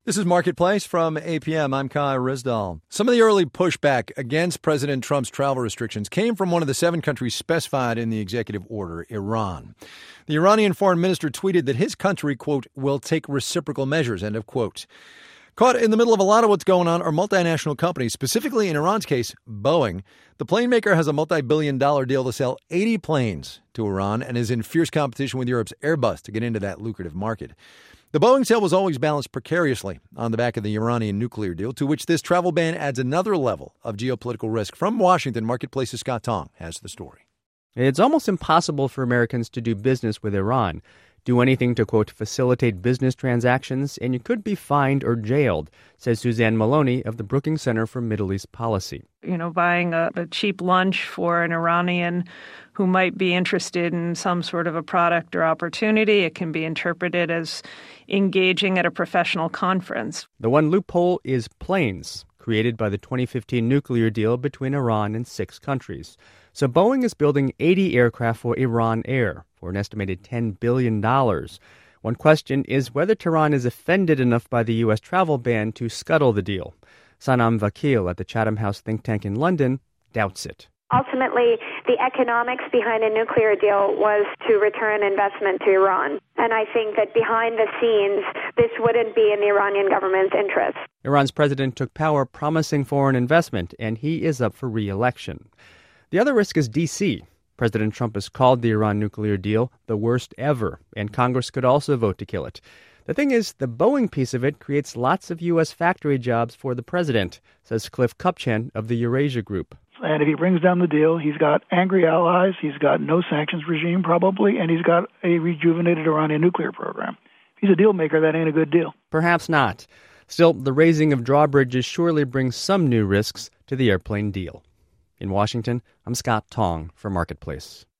This is Marketplace from APM. I'm Kai Rizdal. Some of the early pushback against President Trump's travel restrictions came from one of the 7 countries specified in the executive order, Iran. The Iranian foreign minister tweeted that his country, quote, will take reciprocal measures, end of quote. Caught in the middle of a lot of what's going on are multinational companies, specifically in Iran's case, Boeing. The plane maker has a multi-billion-dollar deal to sell 80 planes to Iran and is in fierce competition with Europe's Airbus to get into that lucrative market. The Boeing sale was always balanced precariously on the back of the Iranian nuclear deal, to which this travel ban adds another level of geopolitical risk. From Washington, Marketplace's Scott Tong has the story. It's almost impossible for Americans to do business with Iran. Do anything to, quote, facilitate business transactions, and you could be fined or jailed, says Suzanne Maloney of the Brookings Center for Middle East Policy. Buying a cheap lunch for an Iranian who might be interested in some sort of a product or opportunity, it can be interpreted as engaging at a professional conference. The one loophole is planes, created by the 2015 nuclear deal between Iran and 6 countries. So Boeing is building 80 aircraft for Iran Air for an estimated $10 billion. One question is whether Tehran is offended enough by the U.S. travel ban to scuttle the deal. Sanam Vakil at the Chatham House think tank in London doubts it. Ultimately, the economics behind a nuclear deal was to return investment to Iran. And I think that behind the scenes, this wouldn't be in the Iranian government's interest. Iran's president took power promising foreign investment, and he is up for re-election. The other risk is D.C. President Trump has called the Iran nuclear deal the worst ever, and Congress could also vote to kill it. The thing is, the Boeing piece of it creates lots of U.S. factory jobs for the president, says Cliff Kupchan of the Eurasia Group. And if he brings down the deal, he's got angry allies, he's got no sanctions regime probably, and he's got a rejuvenated Iranian nuclear program. If he's a deal maker, that ain't a good deal. Perhaps not. Still, the raising of drawbridges surely brings some new risks to the airplane deal. In Washington, I'm Scott Tong for Marketplace.